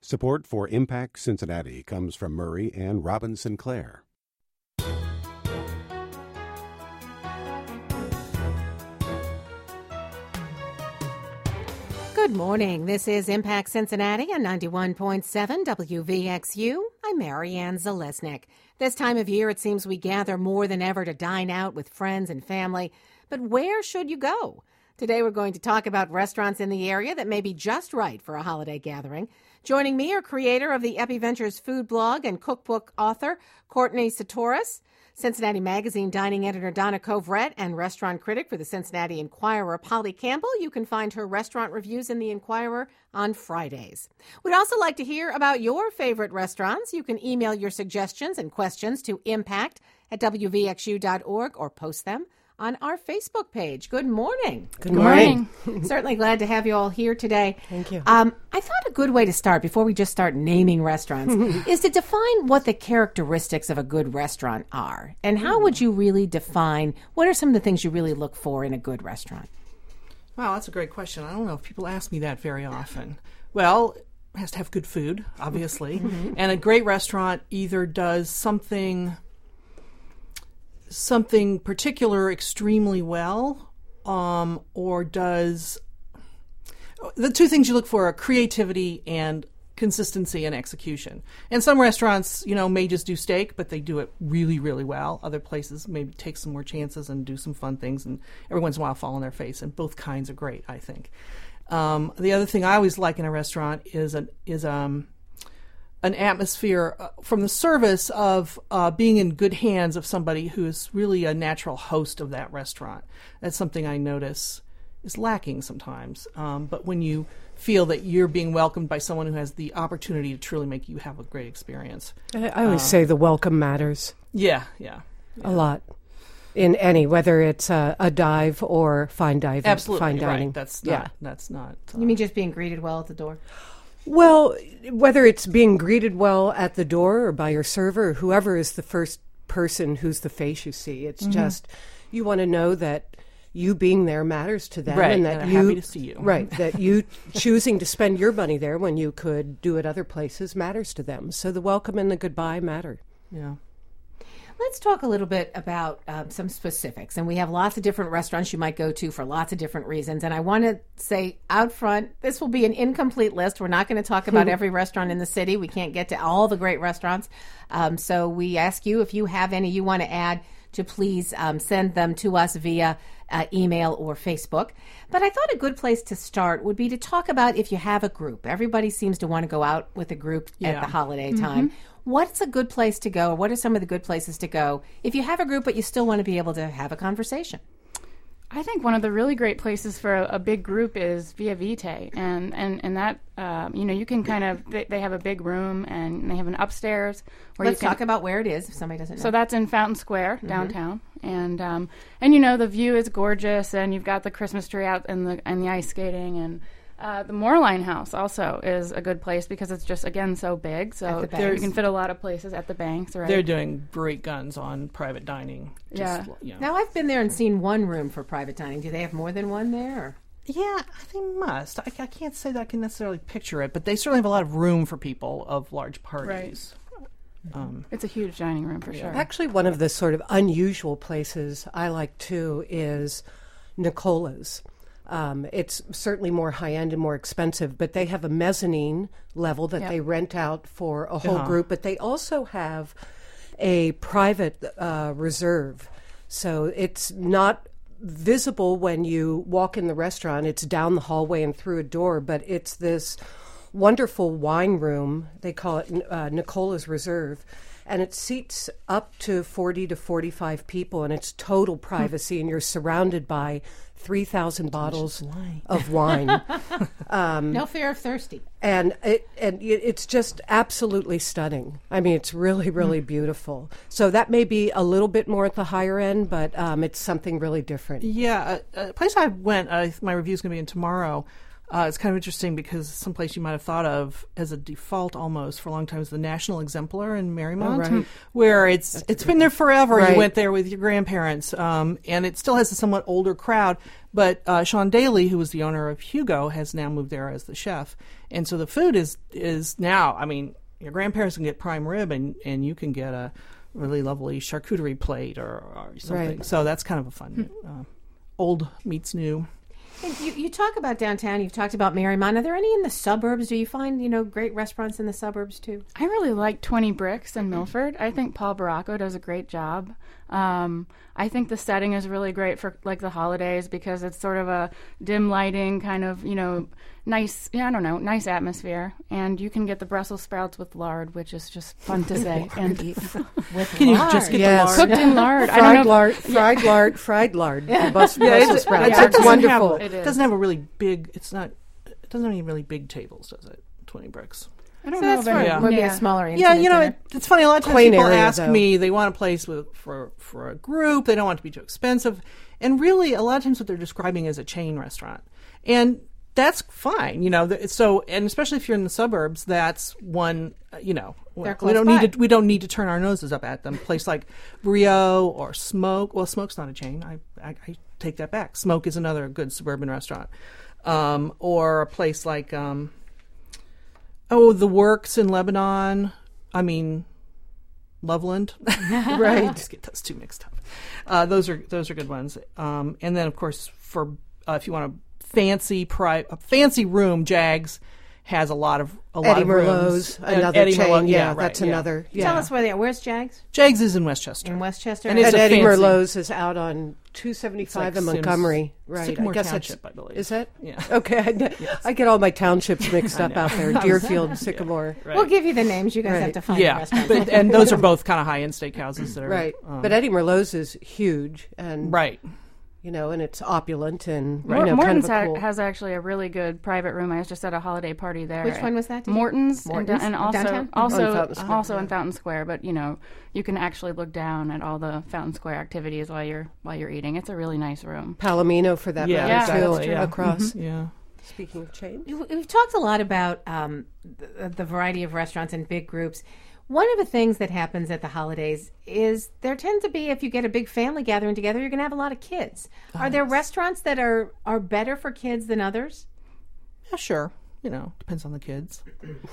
Support for Impact Cincinnati comes from Murray and Robin Sinclair. Good morning. This is Impact Cincinnati on 91.7 WVXU. I'm Marianne Zalesnik. This time of year, it seems we gather more than ever to dine out with friends and family. But where should you go? Today, we're going to talk about restaurants in the area that may be just right for a holiday gathering. Joining me are creator of the Epiventures food blog and cookbook author Courtney Satoris, Cincinnati Magazine dining editor Donna Covrette, and restaurant critic for the Cincinnati Enquirer Polly Campbell. You can find her restaurant reviews in the Enquirer on Fridays. We'd also like to hear about your favorite restaurants. You can email your suggestions and questions to impact@wvxu.org or post them on our Facebook page. Good morning. Good morning. Certainly glad to have you all here today. Thank you. I thought a good way to start, before we just start naming restaurants, is to define what the characteristics of a good restaurant are. And how would you really define, what are some of the things you really look for in a good restaurant? Wow, that's a great question. I don't know if people ask me that very often. Well, it has to have good food, obviously. And a great restaurant either does something particular extremely well, or does the two things you look for are creativity and consistency and execution. And some restaurants, may just do steak, but they do it really, really well. Other places maybe take some more chances and do some fun things, and every once in a while fall on their face. And both kinds are great, I think. The other thing I always like in a restaurant is an atmosphere from the service of being in good hands of somebody who is really a natural host of that restaurant. That's something I notice is lacking sometimes. But when you feel that you're being welcomed by someone who has the opportunity to truly make you have a great experience. I always say the welcome matters. Yeah. A lot. In any, whether it's a dive or fine dining. Absolutely, fine dining. Right. That's not. You mean just being greeted well at the door? Well, whether it's being greeted well at the door or by your server or whoever is the first person who's the face you see, it's just you want to know that you being there matters to them, right, and that they're happy to see you. Right, that you choosing to spend your money there when you could do it other places matters to them. So the welcome and the goodbye matter. Yeah. Let's talk a little bit about some specifics. And we have lots of different restaurants you might go to for lots of different reasons. And I want to say out front, this will be an incomplete list. We're not going to talk about every restaurant in the city. We can't get to all the great restaurants. So we ask you, if you have any you want to add, to please send them to us via email or Facebook. But I thought a good place to start would be to talk about if you have a group. Everybody seems to want to go out with a group at the holiday time. What's a good place to go? Or what are some of the good places to go if you have a group but you still want to be able to have a conversation? I think one of the really great places for a big group is Via Vitae, and that you can kind of they have a big room and they have an upstairs where Let's talk about where it is if somebody doesn't know. So that's in Fountain Square downtown, and the view is gorgeous, and you've got the Christmas tree out and the ice skating, and the Moorline House also is a good place because it's just, again, so big. So you can fit a lot of places at the Banks. Right? They're doing great guns on private dining. Now, I've been there and seen one room for private dining. Do they have more than one there? Or? Yeah, they must. I can't say that I can necessarily picture it, but they certainly have a lot of room for people of large parties. Right. It's a huge dining room for sure. Actually, one of the sort of unusual places I like, too, is Nicola's. It's certainly more high-end and more expensive, but they have a mezzanine level that they rent out for a whole group, but they also have a private reserve. So it's not visible when you walk in the restaurant. It's down the hallway and through a door, but it's this wonderful wine room. They call it Nicola's Reserve. And it seats up to 40 to 45 people, and it's total privacy, and you're surrounded by 3,000 bottles of wine. No fear of thirsty. And it's just absolutely stunning. I mean, it's really, really beautiful. So that may be a little bit more at the higher end, but it's something really different. Yeah, a place I went, my review's going to be in tomorrow, It's kind of interesting because someplace you might have thought of as a default almost for a long time is the National Exemplar in Marymount, where it's been there forever. Right. You went there with your grandparents, and it still has a somewhat older crowd. But Sean Daly, who was the owner of Hugo, has now moved there as the chef. And so the food is now, I mean, your grandparents can get prime rib, and you can get a really lovely charcuterie plate or something. Right. So that's kind of a fun old meets new. And you talk about downtown. You've talked about Marymount. Are there any in the suburbs? Do you find great restaurants in the suburbs too? I really like 20 Bricks in Milford. I think Paul Baracco does a great job. I think the setting is really great for like the holidays because it's sort of a dim lighting kind of nice. Nice atmosphere, and you can get the Brussels sprouts with lard, which is just fun to say and eat. Can you just get the lard? Cooked in lard? Fried lard. Brussels sprouts. It's wonderful. It doesn't have a really big. It doesn't have any really big tables, does it? 20 Bricks. I don't know if it would be a smaller intimate it's funny. A lot of times people ask me, they want a place for a group. They don't want it to be too expensive. And really, a lot of times what they're describing is a chain restaurant. And that's fine, so, and especially if you're in the suburbs, that's one, we don't need to turn our noses up at them. A place like Brio or Smoke. Well, Smoke's not a chain. I take that back. Smoke is another good suburban restaurant. Or a place like, The Works in Lebanon. I mean, Loveland. Right. Just get those two mixed up. Those are good ones. And then, of course, for if you want a fancy room, Jags has a lot of Eddie rooms. Merlot's, another Eddie chain. Merlot, That's another. Yeah. Tell us where they are. Where's Jags? Jags is in Westchester. In Westchester? And Eddie Merlot's is out on 275 in Montgomery. Right. Sycamore I guess Township, I believe. Is that? Yeah. Okay. I get all my townships mixed up out there. Deerfield, Sycamore. Right. We'll give you the names. You guys have to find the restaurants. And those are both kind of high-end steakhouses that are... Right. But Eddie Merlot's is huge. And right. And it's opulent and Morton's kind of a cool... has actually a really good private room. I was just at a holiday party there. Which one was that? Morton's and also in in Fountain Square. But you can actually look down at all the Fountain Square activities while you're eating. It's a really nice room. Palomino for that matter too. Across. Mm-hmm. Yeah. Speaking of chain, we've talked a lot about the variety of restaurants and big groups. One of the things that happens at the holidays is there tends to be, if you get a big family gathering together, you're going to have a lot of kids. Are there restaurants that are better for kids than others? Yeah, sure. Depends on the kids.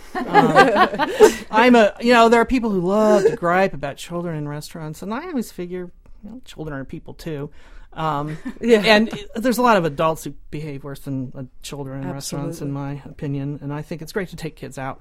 There are people who love to gripe about children in restaurants, and I always figure, children are people too. And there's a lot of adults who behave worse than children in restaurants, in my opinion, and I think it's great to take kids out.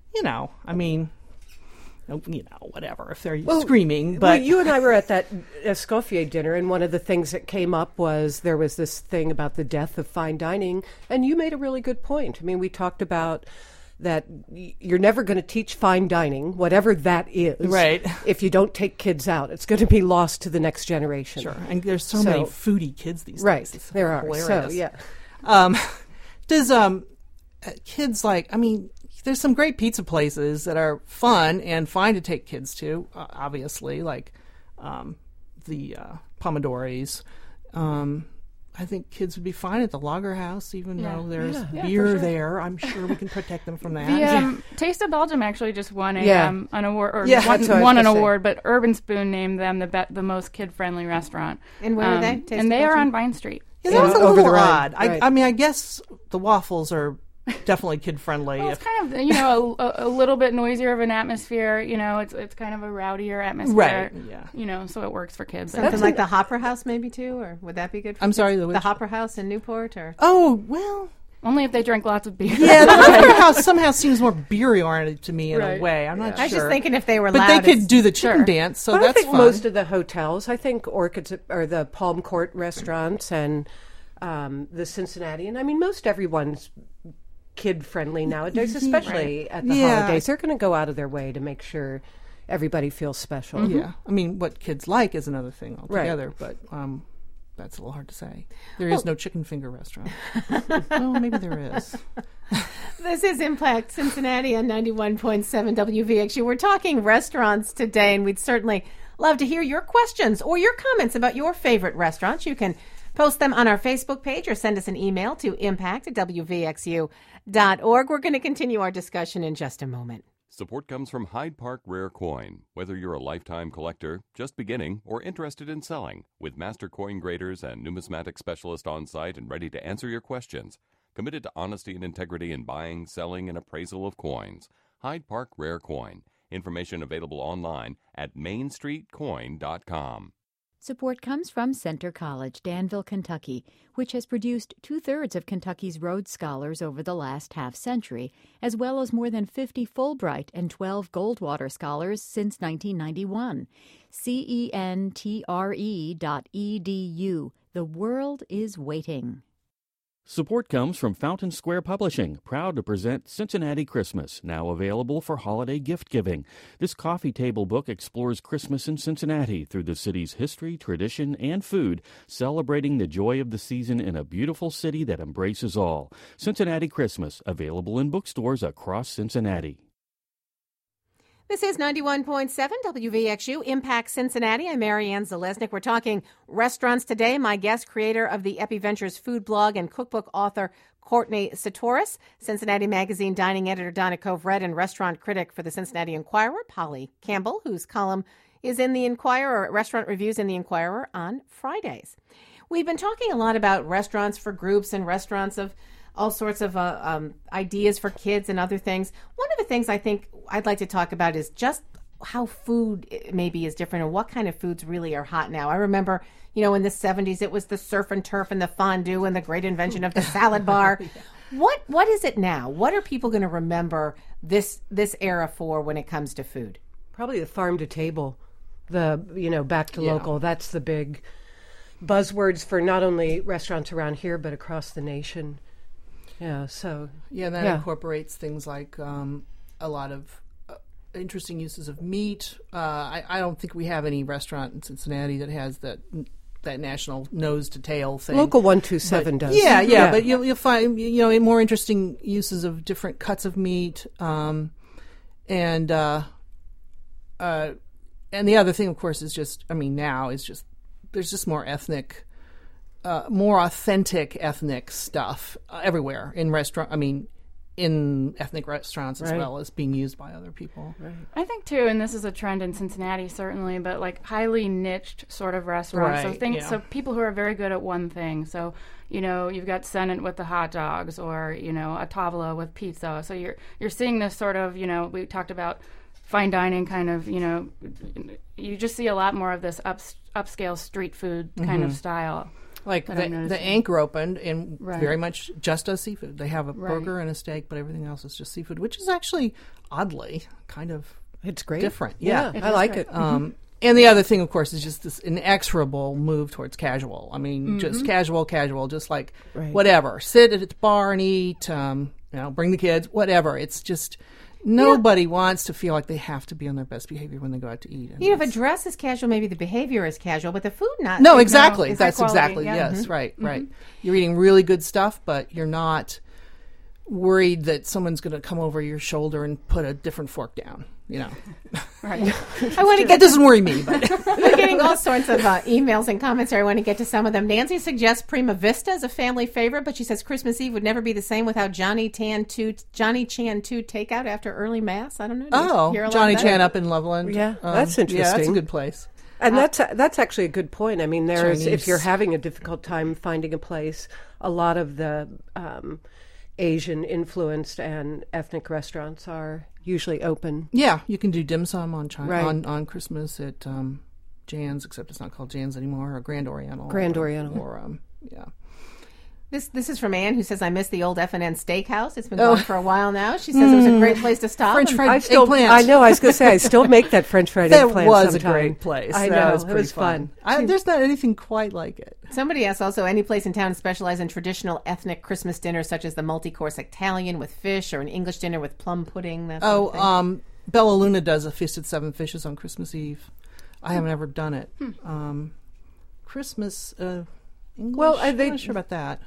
Whatever, if they're screaming. But you and I were at that Escoffier dinner, and one of the things that came up was there was this thing about the death of fine dining, and you made a really good point. I mean, we talked about that you're never going to teach fine dining, whatever that is. Right. If you don't take kids out, it's going to be lost to the next generation. Sure, and there's so many foodie kids these days. Right, there are. Hilarious. So, yeah. Does kids like, there's some great pizza places that are fun and fine to take kids to, obviously, like the Pomodori's. I think kids would be fine at the Lager House, even though there's beer there. I'm sure we can protect them from that. The Taste of Belgium actually just won an award, won an award, but Urban Spoon named them the most kid-friendly restaurant. And where are they? And they are on Vine Street. Yeah, that's a little odd. Right. I guess the waffles are definitely kid friendly. Well, it's kind of a little bit noisier of an atmosphere. It's kind of a rowdier atmosphere. Right. Yeah. So it works for kids. Something like the Hopper House, maybe too, or would that be good? For kids? Sorry, the Hopper House in Newport, or only if they drink lots of beer. Yeah, the Hopper House somehow seems more beer oriented to me in a way. I'm not sure. I was just thinking if they were but loud, they could do the chicken dance, so that's I think fun. Most of the hotels, I think Orchids or the Palm Court restaurants and the Cincinnati, and most everyone's kid-friendly nowadays, especially at the holidays. They're going to go out of their way to make sure everybody feels special. Mm-hmm. Yeah. What kids like is another thing altogether, but that's a little hard to say. There is no chicken finger restaurant. Oh, maybe there is. This is Impact Cincinnati on 91.7 WVXU. We're talking restaurants today, and we'd certainly love to hear your questions or your comments about your favorite restaurants. You can Post them on our Facebook page or send us an email to impact@wvxu.org. We're going to continue our discussion in just a moment. Support comes from Hyde Park Rare Coin. Whether you're a lifetime collector, just beginning, or interested in selling, with master coin graders and numismatic specialists on site and ready to answer your questions. Committed to honesty and integrity in buying, selling, and appraisal of coins. Hyde Park Rare Coin. Information available online at mainstreetcoin.com. Support comes from Centre College, Danville, Kentucky, which has produced 2/3 of Kentucky's Rhodes Scholars over the last half-century, as well as more than 50 Fulbright and 12 Goldwater Scholars since 1991. CENTRE.edu. The world is waiting. Support comes from Fountain Square Publishing, proud to present Cincinnati Christmas, now available for holiday gift-giving. This coffee table book explores Christmas in Cincinnati through the city's history, tradition, and food, celebrating the joy of the season in a beautiful city that embraces all. Cincinnati Christmas, available in bookstores across Cincinnati. This is 91.7 WVXU, Impact Cincinnati. I'm Marianne Zalesnik. We're talking restaurants today. My guest, creator of the EpiVentures food blog and cookbook author, Courtney Satoris, Cincinnati Magazine dining editor, Donna Cove-Red, and restaurant critic for the Cincinnati Enquirer, Polly Campbell, whose column is in the Enquirer, restaurant reviews in the Enquirer on Fridays. We've been talking a lot about restaurants for groups and restaurants of all sorts of ideas for kids and other things. One of the things I think I'd like to talk about is just how food maybe is different and what kind of foods really are hot now. I remember, in the 70s, it was the surf and turf and the fondue and the great invention of the salad bar. Yeah. What is it now? What are people going to remember this era for when it comes to food? Probably the farm to table, the, back to local. That's the big buzzwords for not only restaurants around here, but across the nation. Yeah, so... Yeah, and that incorporates things like a lot of interesting uses of meat. I don't think we have any restaurant in Cincinnati that has that national nose to tail thing. Local 127 does. Yeah, but you'll find more interesting uses of different cuts of meat, and the other thing, of course, is just there's just more ethnic. More authentic ethnic stuff everywhere in ethnic restaurants as well as being used by other people. Right. I think too, and this is a trend in Cincinnati certainly, but like highly niched sort of restaurants. Right. So people who are very good at one thing. So you've got Senate with the hot dogs, or a Tavola with pizza. So you're seeing this sort of we talked about fine dining kind of you just see a lot more of this upscale street food kind of style. Like the Anchor opened and very much just does seafood. They have a burger and a steak, but everything else is just seafood, which is actually oddly kind of it's great, different. Yeah, I like it. And the other thing, of course, is just this inexorable move towards casual. I mean, just casual, just like whatever. Sit at the bar and eat. Bring the kids, whatever. It's just. Nobody wants to feel like they have to be on their best behavior when they go out to eat. If a dress is casual, maybe the behavior is casual, but the food not. No, exactly. That's exactly, yeah. yes, right. You're eating really good stuff, but you're not worried that someone's going to come over your shoulder and put a different fork down, Right. That doesn't worry me. But. We're getting all sorts of emails and comments here. I want to get to some of them. Nancy suggests Prima Vista as a family favorite, but she says Christmas Eve would never be the same without Johnny Chan 2 takeout after early Mass. I don't know. Johnny Chan up in Loveland. Yeah, that's interesting. Yeah, that's a good place. And that's actually a good point. I mean, if you're having a difficult time finding a place, a lot of the Asian-influenced and ethnic restaurants are usually open. Yeah, you can do dim sum on Christmas at Jan's, except it's not called Jan's anymore, or Grand Oriental. Or This is from Ann, who says, I miss the old F&N Steakhouse. It's been gone for a while now. She says it was a great place to stop. French fried eggplant. I know, I was going to say, I still make that French fried eggplant That was sometime. a great place. I know, it was fun. There's not anything quite like it. Somebody asks also, any place in town specialize in traditional ethnic Christmas dinners, such as the multi-course Italian with fish or an English dinner with plum pudding? That sort of thing? Bella Luna does a Feast at Seven Fishes on Christmas Eve. I haven't ever done it. Christmas English? Well, I'm not sure about that.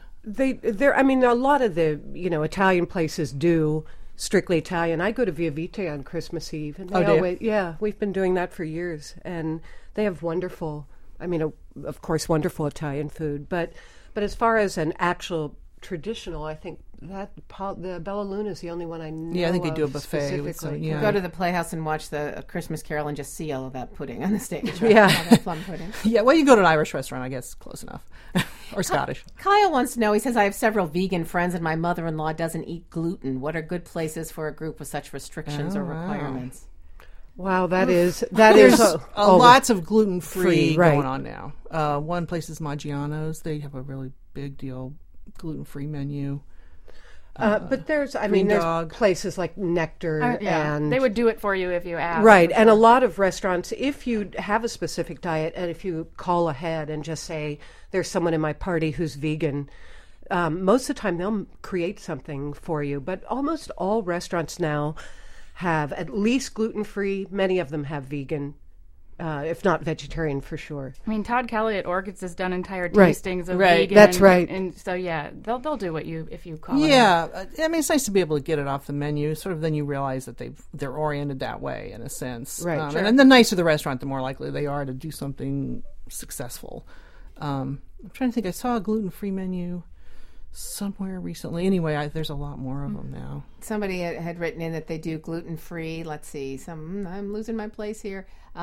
A lot of the Italian places do strictly Italian. I go to Via Vite on Christmas Eve, and we've been doing that for years, and they have wonderful. of course, wonderful Italian food. But as far as an actual traditional, I think that the Bella Luna is the only one I know. Yeah, I think they do a of buffet with some, specifically. yeah. Go to the Playhouse and watch the Christmas Carol and just see all of that pudding on the stage. Right? Yeah. All that plum pudding. Yeah, well, you go to an Irish restaurant, I guess, close enough. Or Scottish. Kyle wants to know, he says, I have several vegan friends and my mother-in-law doesn't eat gluten. What are good places for a group with such restrictions or requirements? Wow, that is There's all lots of gluten-free free, right. going on now. One place is Maggiano's. They have a really big deal gluten-free menu. but there's dog. places like Nectar and they would do it for you if you asked. right, and a lot of restaurants, if you have a specific diet and if you call ahead and just say there's someone in my party who's vegan, most of the time they'll create something for you. But almost all restaurants now have at least gluten-free. Many of them have vegan, if not vegetarian for sure. I mean, Todd Kelly at Orchids has done entire Right. tastings of Right. vegan. That's right. And so, yeah, they'll do what if you call it. Yeah, I mean, it's nice to be able to get it off the menu. Sort of then you realize that they're oriented that way in a sense. Right, sure. And the nicer the restaurant, the more likely they are to do something successful. I'm trying to think. I saw a gluten-free menu somewhere recently. Anyway, there's a lot more of them now. Somebody had written in that they do gluten-free. Let's see. I'm losing my place here.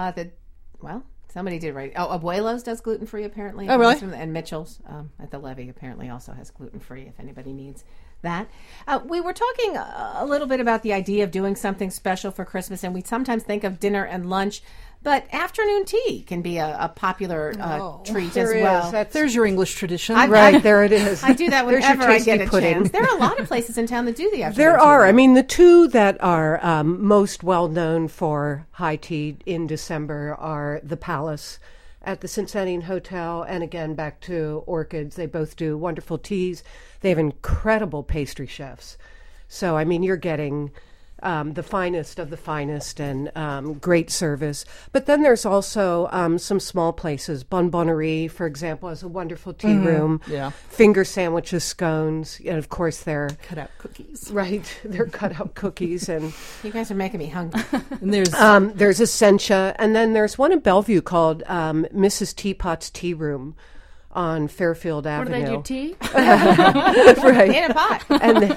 Somebody did write. Oh, Abuelo's does gluten-free apparently. Oh, really? And Mitchell's at the Levee apparently also has gluten-free if anybody needs that. We were talking a little bit about the idea of doing something special for Christmas, and we sometimes think of dinner and lunch, but afternoon tea can be a popular treat as There is. well. There's your English tradition. Right, there it is. I do that There's your whenever I tasty get a pudding. chance. There are a lot of places in town that do the afternoon There tea. are. I mean, the two that are most well known for high tea in December are the Palace at the Cincinnati Hotel, and again back to Orchids. They both do wonderful teas. They have incredible pastry chefs. So, I mean, you're getting the finest of the finest and great service. But then there's also some small places. Bonbonnerie, for example, has a wonderful tea room. Yeah. Finger sandwiches, scones, and of course they're Cut out cookies. right. They're cut out cookies, and You guys are making me hungry. And there's there's Essentia, and then there's one in Bellevue called Mrs. Teapot's Tea Room on Fairfield What do Avenue. they do, tea? Right. In a pot.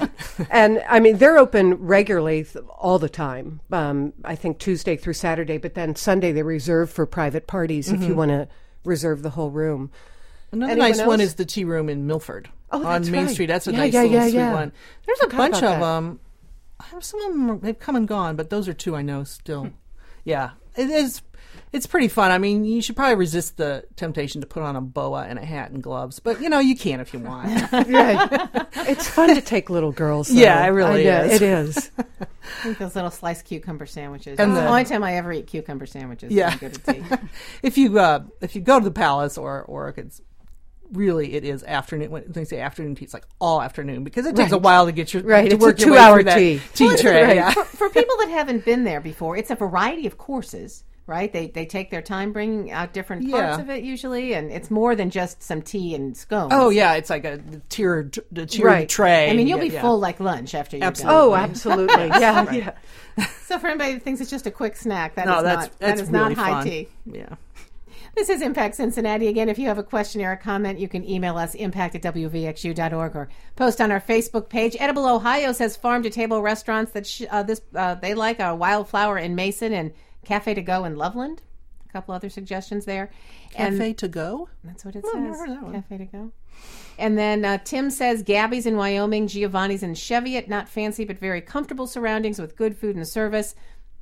And I mean, they're open regularly all the time. I think Tuesday through Saturday, but then Sunday they reserve for private parties if you want to reserve the whole room. another Anyone nice one else? is the tea room in Milford Oh, on that's Main right. Street. That's a Yeah, nice yeah, little yeah, sweet yeah. one. There's a bunch about of that. them. Some of them they've come and gone, but those are two I know still. Yeah, it is. It's pretty fun. I mean, you should probably resist the temptation to put on a boa and a hat and gloves, but you can if you want. Right. It's fun to take little girls. Though. Yeah, it really I know, is. It is. I think those little sliced cucumber sandwiches. And That's the the- only time I ever eat cucumber sandwiches. Yeah. When I go to tea. If you go to the Palace or it's really it is afternoon. When they say afternoon tea, it's like all afternoon because it takes a Right. while to get your Right, to it's a work your way 2-hour through that tea. tea tray. Right. Yeah. For people that haven't been there before, it's a variety of courses, right? They take their time bringing out different parts Yeah. of it usually, and it's more than just some tea and scones. Oh yeah, it's like a tiered Right. tray. I mean, you'll be Yeah. full like lunch after you're Absolutely. done. Oh, absolutely. Yeah, yeah. So for anybody that thinks it's just a quick snack, that No, is that's not, that is really not high fun. tea. Yeah. This is Impact Cincinnati. Again, if you have a question or a comment, you can email us impact@wvxu.org or post on our Facebook page. Edible Ohio says farm-to-table restaurants that they like are Wildflower in Mason and Cafe to Go in Loveland. A couple other suggestions there. Cafe to go. That's what it Oh, says. never heard that one. Cafe to Go. And then Tim says Gabby's in Wyoming, Giovanni's in Cheviot. Not fancy, but very comfortable surroundings with good food and service.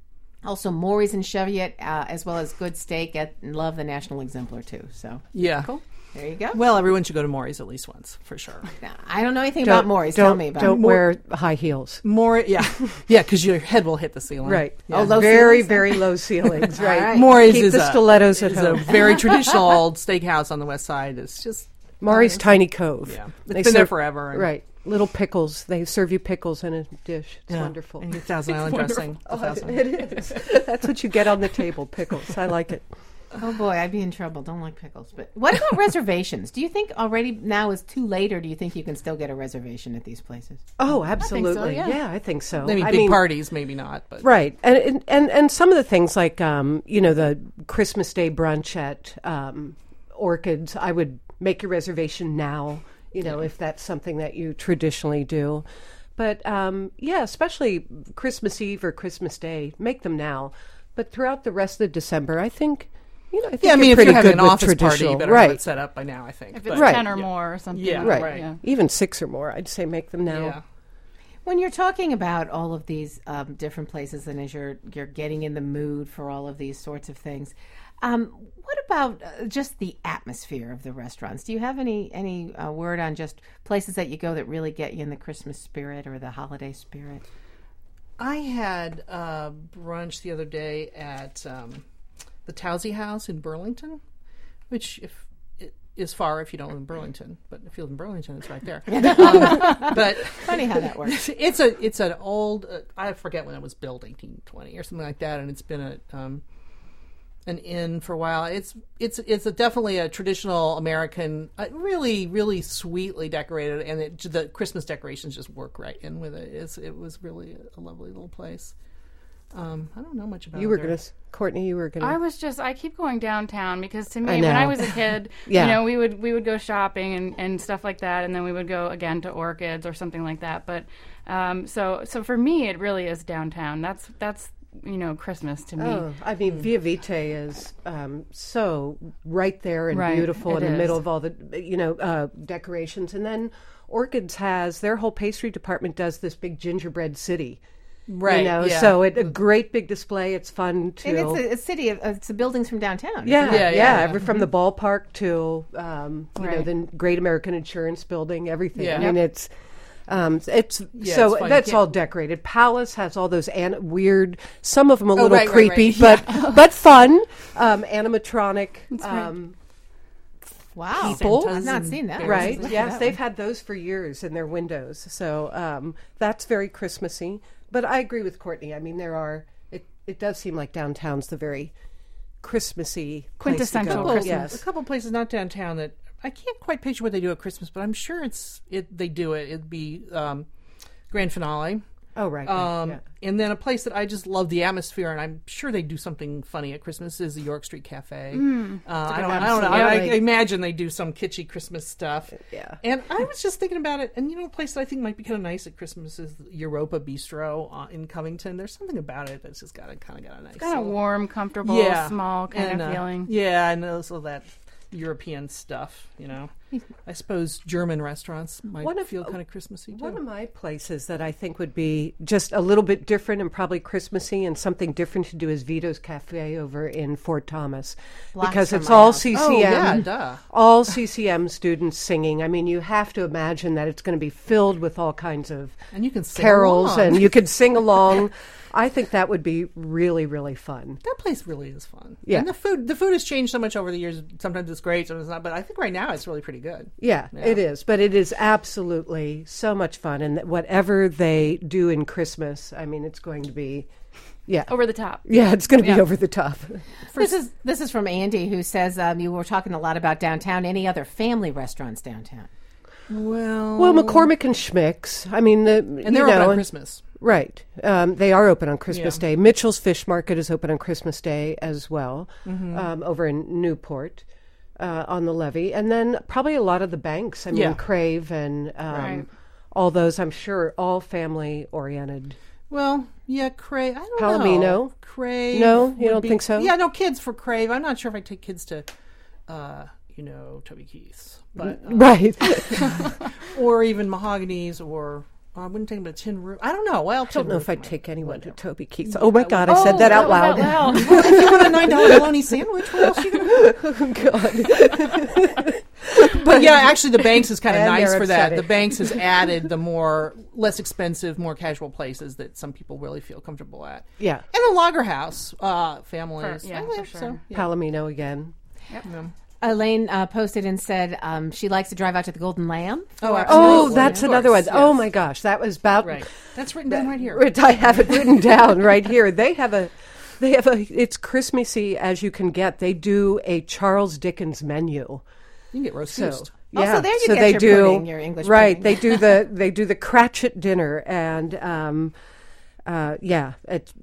Also, Maury's in Cheviot, as well as good steak. And love the National Exemplar, too. So, Yeah. cool. There you go. Well, everyone should go to Maury's at least once for sure. Now, I don't know anything about Maury's. Tell me about Don't it. wear high heels. More, yeah, yeah, because your head will hit the ceiling. Right. Yeah. Oh, low very, ceilings? very low ceilings. Right. right. Maury's Keep is the stilettos at is a home. very traditional old steakhouse on the west side. It's just Maury's Tiny Cove. yeah, They it's been there serve- forever. And, Right. Little pickles. They serve you pickles in a dish. It's yeah. wonderful. And your Thousand Island dressing. The Thousand- It is. That's what you get on the table, pickles. I like it. Oh, boy, I'd be in trouble. Don't like pickles. But what about reservations? Do you think already now is too late, or do you think you can still get a reservation at these places? Oh, absolutely. yeah. I think so. Maybe I big mean, parties, maybe not. But Right. And some of the things like, the Christmas Day brunch at Orchids, I would make your reservation now, if that's something that you traditionally do. But especially Christmas Eve or Christmas Day, make them now. But throughout the rest of December, I think, if you're having an office party, you better have it set up by now, I think. If it's 10 or more or something. Yeah, right. Yeah. Even 6 or more, I'd say make them now. Yeah. When you're talking about all of these different places, and as you're getting in the mood for all of these sorts of things, what about just the atmosphere of the restaurants? Do you have any word on just places that you go that really get you in the Christmas spirit or the holiday spirit? I had brunch the other day at the Towsey House in Burlington, which is far if you don't live in Burlington, but if you live in Burlington, it's right there. But funny how that works. It's an old I forget when it was built, 1820 or something like that, and it's been an inn for a while. It's definitely a traditional American, really really sweetly decorated, and the Christmas decorations just work right in with it. It was really a lovely little place. I don't know much about it. Courtney, you were going to... I keep going downtown because to me, when I was a kid, we would go shopping and stuff like that, and then we would go again to Orchids or something like that. But so for me, it really is downtown. That's Christmas to me. Oh, I mean, Via Vitae is so right there and beautiful in the middle of all the decorations, and then Orchids has their whole pastry department does this big gingerbread city. Right. So a great big display. It's fun to. And it's a city it's the buildings from downtown. Yeah. From the ballpark to the Great American Insurance Building, everything. Yeah. I mean, it's that's all decorated. Palace has all those weird. Some of them a little creepy, but fun. Animatronic. Wow. People. I've not seen that. Right. Yes, they've had those for years in their windows. So that's very Christmassy. But I agree with Courtney. I mean, it does seem like downtown's the very Christmassy quintessential place to go. Christmas. A couple places not downtown that I can't quite picture what they do at Christmas, but I'm sure they do it. It'd be Grand Finale. Oh, right. And then a place that I just love the atmosphere, and I'm sure they do something funny at Christmas, is the York Street Cafe. I don't know. I imagine they do some kitschy Christmas stuff. Yeah. And I was just thinking about it, and a place that I think might be kind of nice at Christmas is Europa Bistro in Covington. There's something about it that's just got a nice... It's got a warm, comfortable, small kind of feeling. Yeah, and also that European stuff, I suppose German restaurants might feel kind of Christmassy too. One of my places that I think would be just a little bit different and probably Christmassy and something different to do is Vito's Cafe over in Fort Thomas. Because it's all CCM. Oh, yeah, duh. All CCM students singing. I mean, you have to imagine that it's going to be filled with all kinds of and you can sing carols along. And you can sing along. I think that would be really, really fun. That place really is fun. Yeah. And the food has changed so much over the years. Sometimes it's great, sometimes it's not. But I think right now it's really pretty good. Yeah, it is. But it is absolutely so much fun. And whatever they do in Christmas, I mean, it's going to be... Yeah. Over the top. Yeah, it's going to be over the top. This is from Andy, who says you were talking a lot about downtown. Any other family restaurants downtown? Well, McCormick and Schmick's. I mean, and they're open on Christmas. Right. They are open on Christmas Day. Mitchell's Fish Market is open on Christmas Day as well, over in Newport on the levee. And then probably a lot of the banks. I mean, Crave and all those, I'm sure, all family-oriented. Well, yeah, Crave. I don't Palomino? know. Crave. No? You don't think so? Yeah, no, kids for Crave. I'm not sure if I take kids to, Toby Keith's. But, right. or even Mahogany's or... I wouldn't take them to Tin Roof. I don't know. Well, I don't know if I'd take anyone to Toby Keith's. Oh, my God, I said that out loud. Well, if you want a $9 bologna sandwich, what else are you going to do? Oh, God. But, yeah, actually, the Banks is kind of nice for upsetting. that. The Banks has added the less expensive, more casual places that some people really feel comfortable at. Yeah. And the Lager House families. For sure. So, Palomino again. Yep. Elaine posted and said she likes to drive out to the Golden Lamb. Oh, that's another one. Yes. Oh, my gosh. That was about... Right. That's written down right here. I have it written down right here. They have a... It's Christmassy as you can get. They do a Charles Dickens menu. You can get roast goose. Yeah. So there you get your pudding, your English right. pudding. They do the Cratchit dinner and it's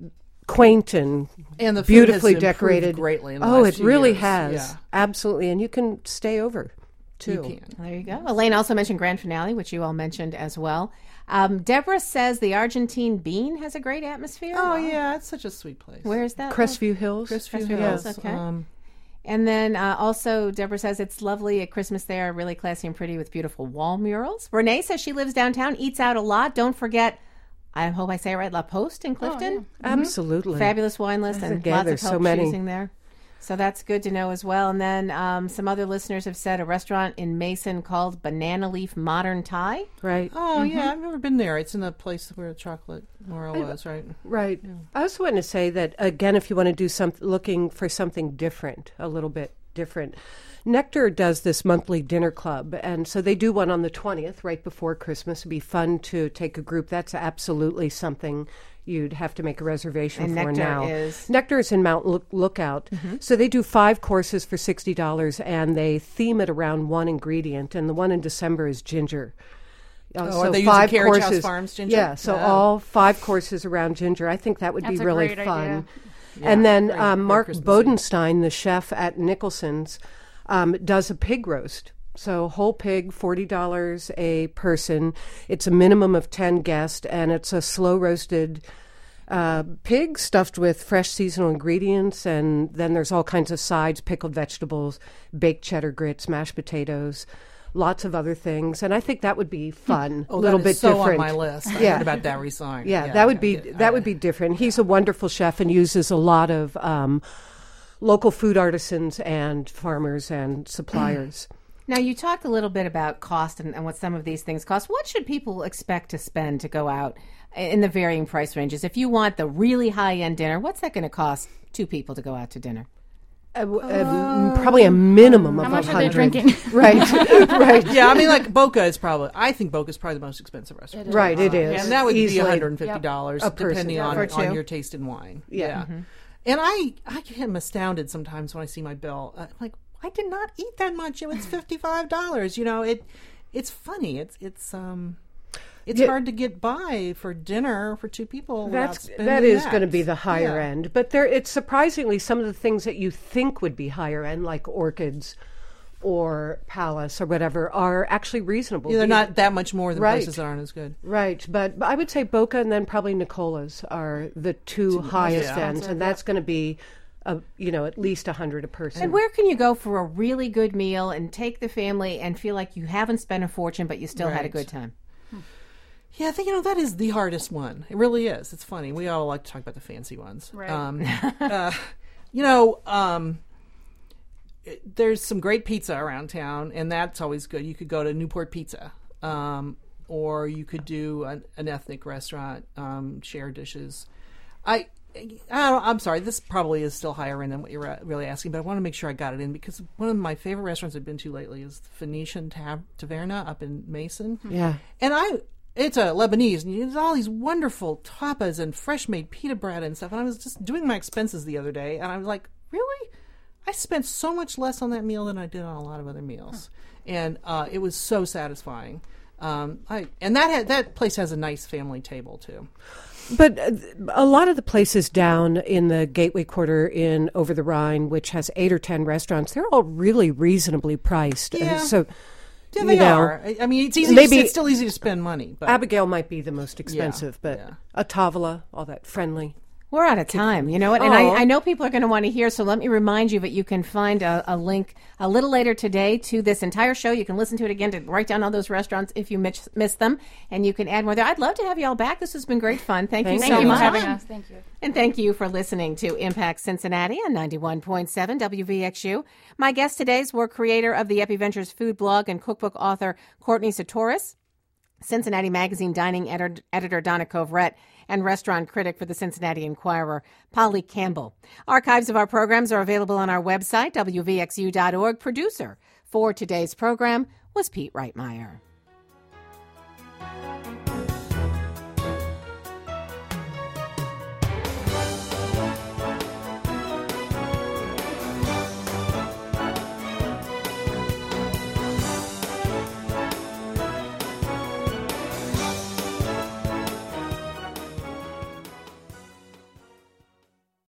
quaint and the food beautifully has decorated. improved greatly in the Oh, last it few really years. has. Yeah. Absolutely. And you can stay over, too. You can. There you go. Elaine also mentioned Grand Finale, which you all mentioned as well. Deborah says the Argentine Bean has a great atmosphere. Oh, yeah, it's such a sweet place. Where is that? Crestview Hills. Crestview Hills, Hills. okay. And then also Deborah says it's lovely at Christmas there, really classy and pretty with beautiful wall murals. Renee says she lives downtown, eats out a lot. Don't forget, I hope I say it right, La Poste in Clifton. Absolutely. Fabulous wine list and Again, lots of there's help so many. choosing there. So that's good to know as well. And then some other listeners have said a restaurant in Mason called Banana Leaf Modern Thai. Right. Oh, yeah, I've never been there. It's in the place where the chocolate Morrow was, right? Right. I also want to say that, again, if you want to do looking for something different, a little bit different, Nectar does this monthly dinner club, and so they do one on the 20th, right before Christmas. It'd be fun to take a group. That's absolutely something you'd have to make a reservation And for Nectar now. is? Nectar is in Mount Lookout. So they do 5 courses for $60, and they theme it around one ingredient, and the one in December is ginger. Are they using Carriage House Farms ginger? Yeah, so all 5 courses around ginger. I think that would That's be a really great fun. idea. And then very Mark Christmassy. Bodenstein, the chef at Nicholson's, does a pig roast. So whole pig, $40 a person. It's a minimum of 10 guests, and it's a slow roasted pig stuffed with fresh seasonal ingredients, and then there's all kinds of sides, pickled vegetables, baked cheddar grits, mashed potatoes, lots of other things. And I think that would be fun, a little that bit is so different. on my list. I Yeah. heard about that recently. Yeah, that would be different. He's a wonderful chef and uses a lot of local food artisans and farmers and suppliers. Now, you talked a little bit about cost and what some of these things cost. What should people expect to spend to go out in the varying price ranges? If you want the really high-end dinner, what's that going to cost 2 people to go out to dinner? Probably a minimum of How much 100. are they drinking? Right, right. Yeah, I mean, like Boca is probably. I think Boca is probably the most expensive restaurant. Right, it is. And that would Easily. be $150 A person. depending Yeah. For two. on your taste in wine. Yeah. And I am astounded sometimes when I see my bill. I'm like, I did not eat that much. It was $55. You know, it's funny. It's hard to get by for dinner for 2 people. That is going to be the higher end. But it's surprisingly some of the things that you think would be higher end, like orchids or Palace or whatever, are actually reasonable. Yeah, they're not that much more than Right. places that aren't as good. Right, but I would say Boca and then probably Nicola's are the 2 highest ends, and that's going to be, at least 100 a person. And where can you go for a really good meal and take the family and feel like you haven't spent a fortune, but you still had a Right. good time? Yeah, I think, that is the hardest one. It really is. It's funny. We all like to talk about the fancy ones. Right. There's some great pizza around town, and that's always good. You could go to Newport Pizza, or you could do an ethnic restaurant, share dishes. I'm sorry, this probably is still higher end than what you're really asking, but I want to make sure I got it in because one of my favorite restaurants I've been to lately is the Phoenician Taverna up in Mason. Yeah. And it's a Lebanese, and there's all these wonderful tapas and fresh made pita bread and stuff. And I was just doing my expenses the other day, and I was like, really? I spent so much less on that meal than I did on a lot of other meals, and it was so satisfying. And that place has a nice family table too. But a lot of the places down in the Gateway Quarter in Over the Rhine, which has 8 or 10 restaurants, they're all really reasonably priced. Yeah. So Yeah, they are. I mean, it's easy. maybe- It's still easy to spend money. But Abigail might be the most expensive, but yeah. a Tavola, all that friendly. We're out of time, you know what? And Oh. I know people are going to want to hear, so let me remind you that you can find a link a little later today to this entire show. You can listen to it again to write down all those restaurants if you missed them, and you can add more there. I'd love to have you all back. This has been great fun. Thank you Thank so Thank you much. for having us. Thank you. And thank you for listening to Impact Cincinnati on 91.7 WVXU. My guests today were creator of the Epiventures food blog and cookbook author Courtney Sartoris, Cincinnati Magazine dining editor Donna Coverett, and restaurant critic for the Cincinnati Enquirer, Polly Campbell. Archives of our programs are available on our website, WVXU.org. Producer for today's program was Pete Reitmeyer.